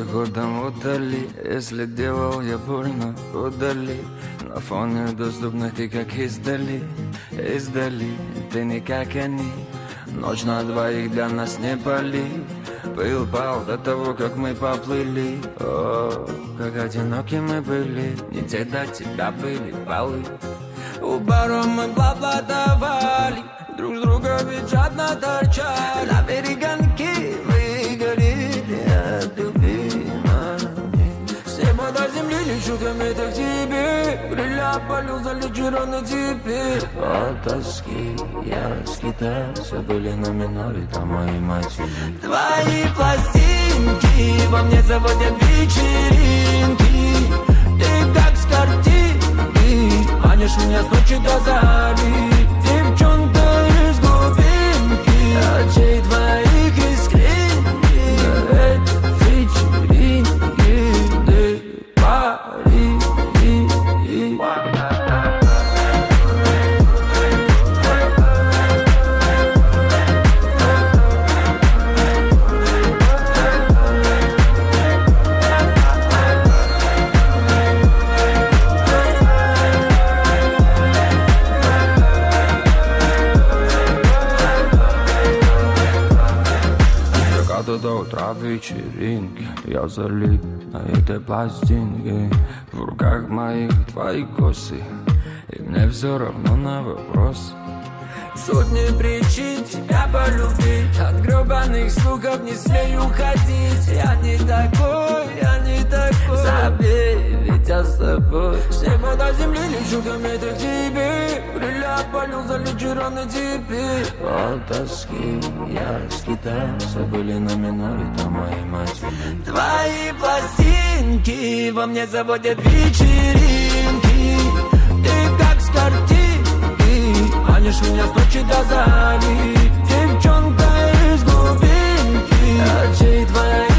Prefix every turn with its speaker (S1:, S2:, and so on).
S1: переходом удали. Если делал я больно, удали. На фоне доступных ты как издали, издали. Ты не как они. Ночь на двоих для нас не пали. Пыл пал до того, как мы поплыли. О, как одиноки мы были. Не те до тебя были полы. У бара мы бла-бла-давали. Друг с друга ведь жадно торчали. На перегонки мы горели от любви. С неба до земли лечу кометы к тебе. Гриля полю залечу рано теперь. От тоски я скитался. Были на миноре, там мои матери. Твои пластинки во мне заводят вечеринки. Ты как с картинки манишь меня с ночи до зари. Девчонка из глубинки, очей твоих искренних. Это вечеринки, ты пари. До утра вечеринки я залип на этой пластинке. В руках моих твои косы, и мне все равно на вопрос. Сотни причин тебя полюбить. От гребаных слухов не смею ходить. Я не такой, я не такой. Забей, ведь я с тобой. С неба до земли лечу кометы к тебе. Гриля полю залечу рано теперь. От тоски я скитался. Были на миноре, там мои матери. Твои пластинки во мне заводят вечеринки. Ты как с картинки манишь меня с ночи до зари. Девчонка из глубинки, очей твоих